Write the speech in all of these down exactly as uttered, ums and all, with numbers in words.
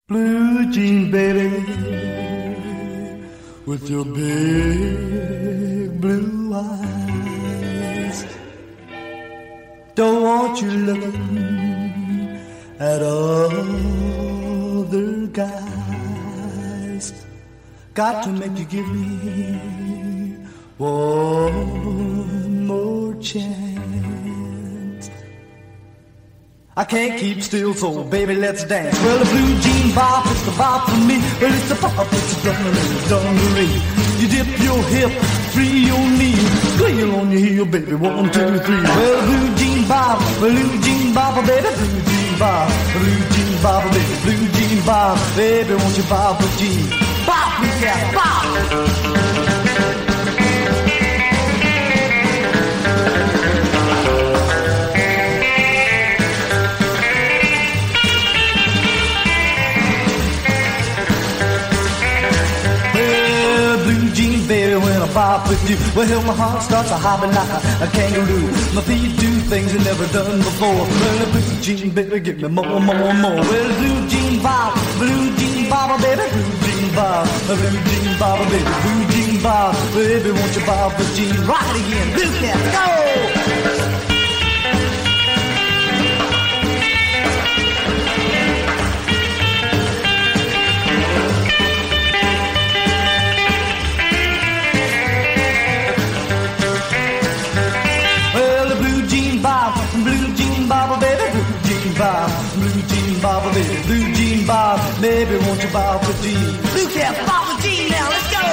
Blue jean baby, with your big blue eyes. Don't want you looking at other guys. Got to make you give me one more chance. I can't keep still, so baby, let's dance. Well, the blue jean bop, it's the bop for me. Well, it's the bop, it's the dungaree, dungaree. You dip your hip, free your knee, squeal on your heel, baby, one, two, three. Well, the blue jean bop, blue jean bop, baby, blue jean bop, blue jean bop, baby, blue jean bop, baby, won't you bop a jean? Bop, yeah, bop. Baby, when I bop with you, well, my heart starts a hopping like a, a kangaroo. My feet do things I never done before. Well, the blue jean, baby, give me more, more, more. Well, blue jean bop, blue jean bop, baby, blue jean bop, blue jean bop, baby, blue jean bop, baby, won't you bop the jean? Rock it again, blue cat, go! Blue jean bop, baby, blue jean bop, blue jean bop, baby, blue jean bop, baby, won't you bop the jean? Blue cat, bop the jean now, let's go!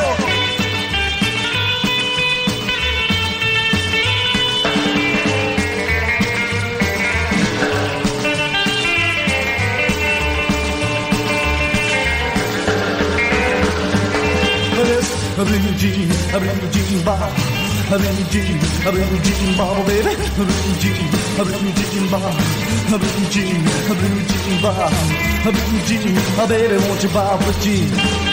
A blue jean, a blue jean bop, a blue jean, a blue jean bop, baby, a blue jean, a blue jean bop, a blue jean, a blue jean bop, a blue jean, a baby, won't you bop a jean?